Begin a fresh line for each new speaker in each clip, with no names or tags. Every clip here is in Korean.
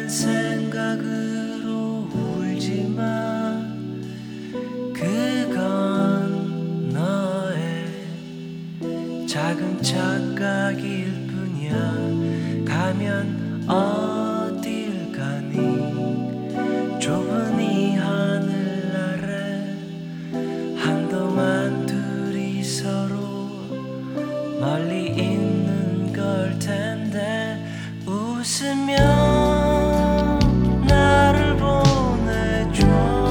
생각으로 울지만 그건 너의 작은 착각일 뿐이야. 가면 어딜 가니 좁은 이 하늘 아래 한동안 둘이 서로 멀리 있는 걸 텐데 웃으며 나를 보내줘.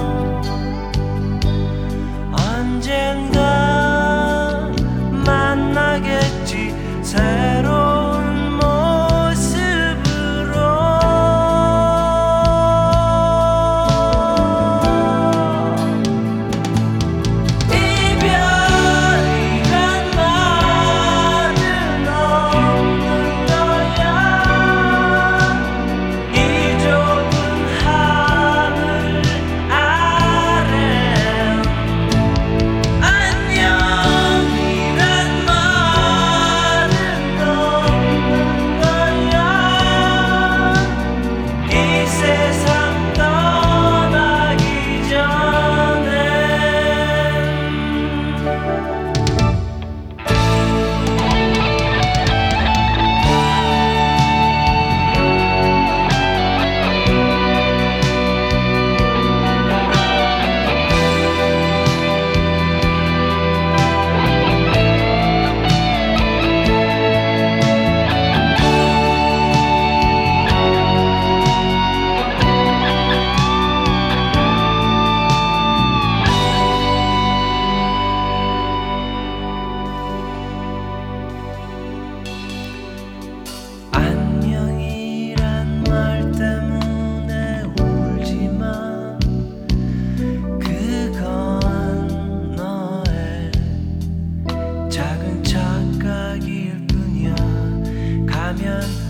언젠가 만나겠지 새로운 모습으로. 이별이란 말은 없는 거야. 이 좁은 하늘 아래 안녕이란 말은 없는 거야. 이 세상 떠나기 전에. 안녕이란 말 때문에 울지만 그건 너의 작은 착각일 뿐이야. 가면